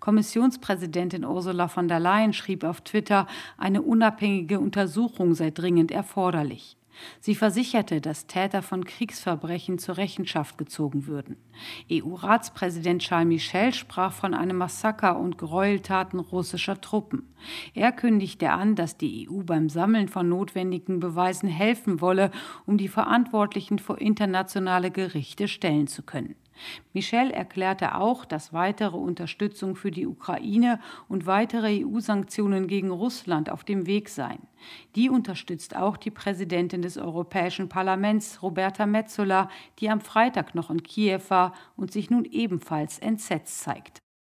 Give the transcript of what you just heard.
Kommissionspräsidentin Ursula von der Leyen schrieb auf Twitter, eine unabhängige Untersuchung sei dringend erforderlich. Sie versicherte, dass Täter von Kriegsverbrechen zur Rechenschaft gezogen würden. EU-Ratspräsident Charles Michel sprach von einem Massaker und Gräueltaten russischer Truppen. Er kündigte an, dass die EU beim Sammeln von notwendigen Beweisen helfen wolle, um die Verantwortlichen vor internationale Gerichte stellen zu können. Michel erklärte auch, dass weitere Unterstützung für die Ukraine und weitere EU-Sanktionen gegen Russland auf dem Weg seien. Die unterstützt auch die Präsidentin des Europäischen Parlaments, Roberta Metsola, die am Freitag noch in Kiew war und sich nun ebenfalls entsetzt zeigt.